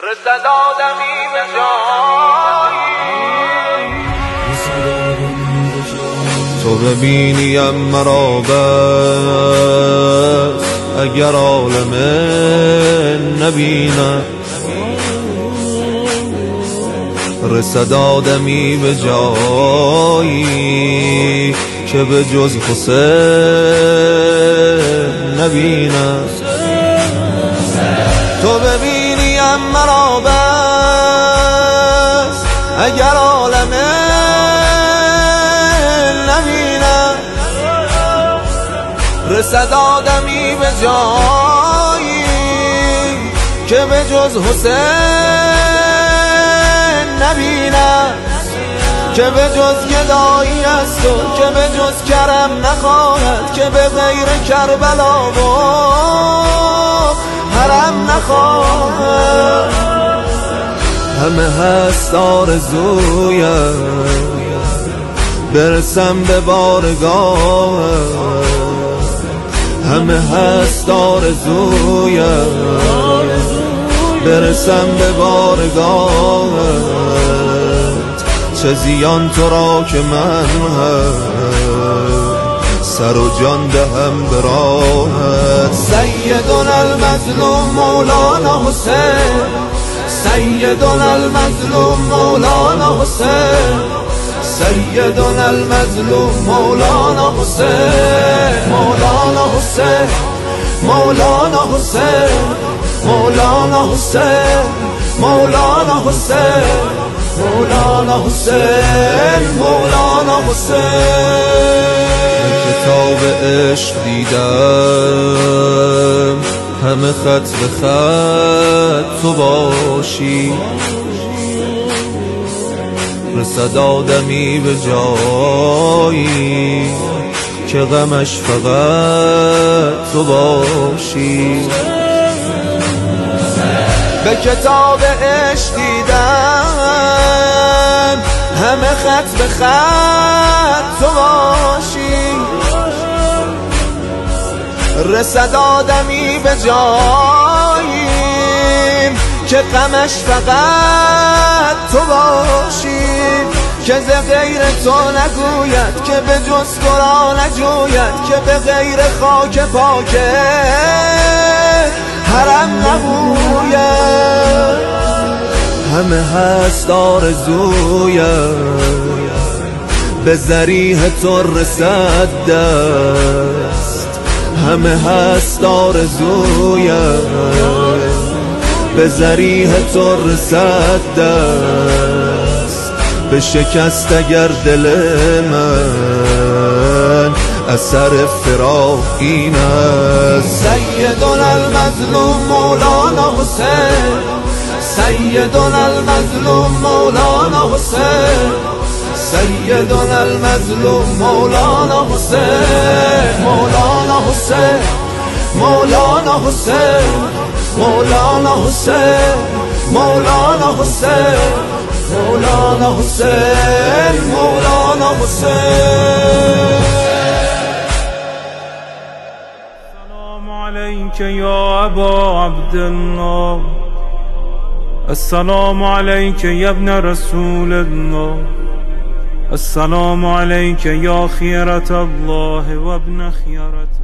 رسد آدمی به جایی تو ببینیم مرا بس اگر عالم نبینم، رسد آدمی به جایی که به جز حسین نبینم. تو ببینیم مرا بس اگر عالم نبینم، رسد آدمی به جایی که به جز حسین نبینم، که به جز گدایی است و که به جز کرم نخواهد، که به غیر کربلا و حرم نخواهد. همه هست آرزویم برسم به بارگاهت، همه هست آرزویم برسم به بارگاهت. چه زیان تو را که من سر و جان دهم به راهت. سیدنا المظلوم مولانا حسین، سیدنا المظلوم مولانا حسین، سیدنا المظلوم مولانا حسین، مولانا حسین، مولانا حسین، مولانا حسین، مولانا حسین، مولانا حسین، مولانا حسین. کتاب عشق دیدم همه خط به خط تو باشی، رسد آدمی به جایی که غمش فقط تو باشی. به کتاب عشق دیدم همه خط به خط تو باشی، رسد آدمی به جایی که غمش فقط تو باشی، که ز غیر تو نگوید، که به جز تو را نجوید، که به غیر خاک پاک حرم نبوید. همه هست آرزویم به ذریح تو رسد دست، همه هست آرزویم به ذریح تو رسد دست. به شکست اگر دل من اثر فراق این است. سیدنا المظلوم مولانا حسین، سیدنا المظلوم مولانا حسین، سیدنا المظلوم مولانا حسین، مولانا حسین، مولانا حسین، مولانا حسین، مولانا حسین، مولانا حسین، مولانا حسین. السلام عليك يا أبا عبد الله، السلام عليك يا ابن رسول الله، السلام عليك يا خيرة الله وابن خيرته.